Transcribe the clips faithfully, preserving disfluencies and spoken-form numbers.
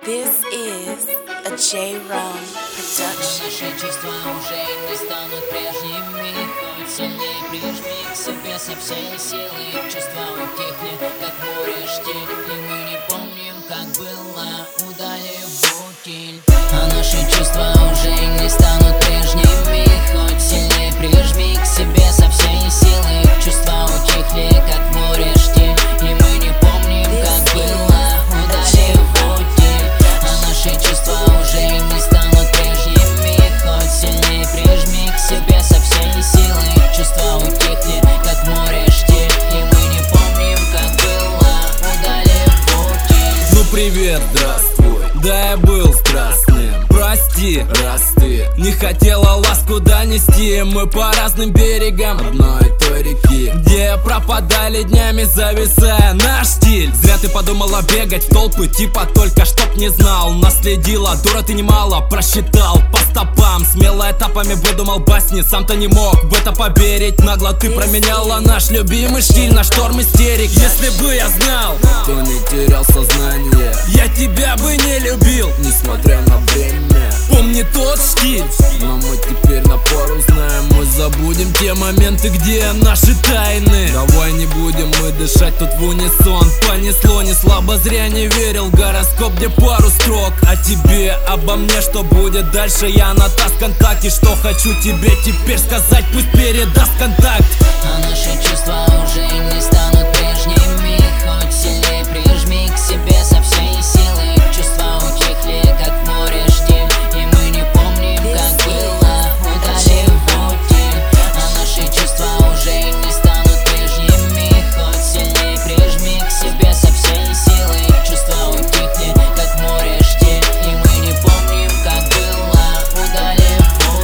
This is a J-Rom production. Наши чувства уже не станут прежними. Хоть сильнее прижми к себе со всей силы. Чувства утихли, как море штиль. И мы не помним, как было, удали в утиль. А наши чувства уже не станут прежними. Хоть сильнее прижми к себе со всей силы. Чувства утихли, как море штиль. И мы не помним, как было, удали в утиль. А наши чувства уже не станут прежними. Хоть сильнее прижми к себе со всей силы. Чувства утихли, как море штиль. И мы не помним, как было, удали в утиль. Ну привет, здравствуй, да я был страстным. Прости, раз ты не хотела ласку донести. Мы по разным берегам одной той реки, где пропадали днями, зависая наш стиль. Зря ты подумала бегать в толпы, типа только чтоб не знал. Наследила, дура ты немало, просчитал по стопам. Смело этапами выдумал басни, сам-то не мог в это поверить. Нагло ты променяла наш любимый штиль на шторм истерик. Если бы я знал, то не терял сознание, я тебя бы не любил, несмотря на время. Помни тот стиль, но мы теперь напору знаем. мы забудем те моменты, где наши тайны. Давай не будем мы дышать тут в унисон. Понесло, не слабо, зря не верил. Гороскоп, где пару строк о тебе, обо мне, что будет дальше. Я на ТАСС-контакте, что хочу тебе теперь сказать, пусть передаст контакт. А наши чувства уже не станут прежними. Хоть сильнее прижми к себе со всей силы. Чувства утихли, как море штиль. И мы не помним, как было, удали в утиль. А наши чувства уже не станут прежними. Хоть сильнее прижми к себе со всей силы. Чувства утихли, как море штиль. И мы не помним, как было, удали в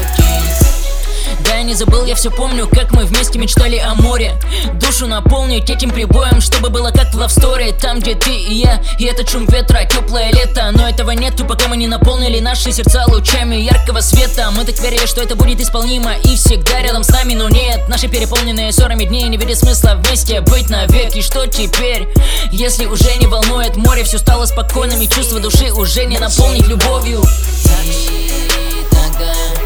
утиль. Да, я не забыл, я все помню, как мы вместе мечтали о море. Душу наполнить этим прибоем, чтобы было как в Love Story. Там, где ты и я, и этот шум ветра, теплое лето. Но этого нету, пока мы не наполнили наши сердца лучами яркого света. Мы так верили, что это будет исполнимо и всегда рядом с нами, но нет. Наши переполненные ссорами дни не видят смысла вместе быть навек. И что теперь, если уже не волнует море? Все стало спокойным, и чувство души уже не наполнить любовью. И тогда